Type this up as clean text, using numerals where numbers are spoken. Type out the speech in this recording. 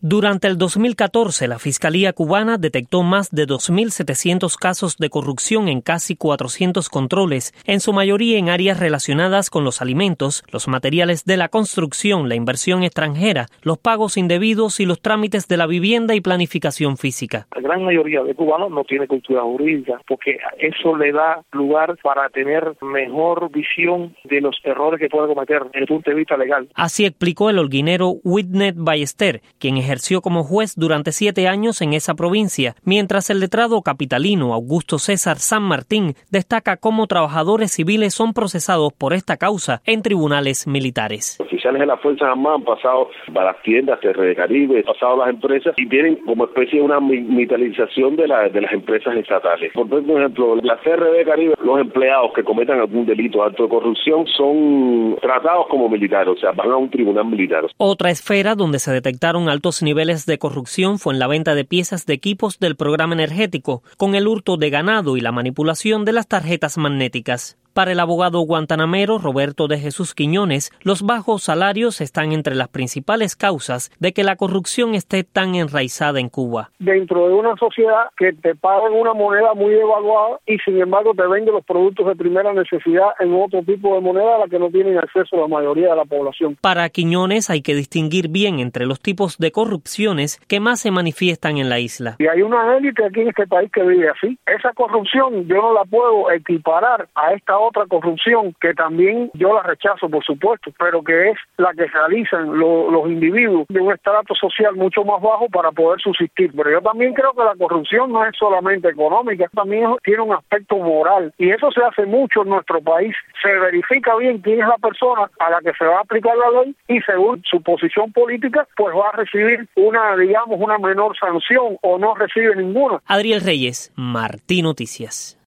Durante el 2014, la Fiscalía cubana detectó más de 2.700 casos de corrupción en casi 400 controles, en su mayoría en áreas relacionadas con los alimentos, los materiales de la construcción, la inversión extranjera, los pagos indebidos y los trámites de la vivienda y planificación física. La gran mayoría de cubanos no tiene cultura jurídica, porque eso le da lugar para tener mejor visión de los errores que puede cometer desde el punto de vista legal. Así explicó el holguinero Whitney Ballester, quien ejerció como juez durante 7 años en esa provincia, mientras el letrado capitalino Augusto César San Martín destaca cómo trabajadores civiles son procesados por esta causa en tribunales militares. Oficiales de las Fuerzas Armadas han pasado para las tiendas de Caribe, han pasado a las empresas y tienen como especie de una militarización de las empresas estatales. Por ejemplo, la CRB Caribe, los empleados que cometan algún delito alto de corrupción son tratados como militares, o sea, van a un tribunal militar. Otra esfera donde se detectaron altos niveles de corrupción fue en la venta de piezas de equipos del programa energético, con el hurto de ganado y la manipulación de las tarjetas magnéticas. Para el abogado guantanamero Roberto de Jesús Quiñones, los bajos salarios están entre las principales causas de que la corrupción esté tan enraizada en Cuba. Dentro de una sociedad que te pagan una moneda muy devaluada y sin embargo te venden los productos de primera necesidad en otro tipo de moneda a la que no tienen acceso la mayoría de la población. Para Quiñones hay que distinguir bien entre los tipos de corrupciones que más se manifiestan en la isla. Y hay una élite aquí en este país que vive así. Esa corrupción yo no la puedo equiparar a esta otra corrupción que también yo la rechazo, por supuesto, pero que es la que realizan los individuos de un estrato social mucho más bajo para poder subsistir. Pero yo también creo que la corrupción no es solamente económica, también tiene un aspecto moral y eso se hace mucho en nuestro país. Se verifica bien quién es la persona a la que se va a aplicar la ley y según su posición política pues va a recibir una menor sanción o no recibe ninguna. Adriel Reyes, Martí Noticias.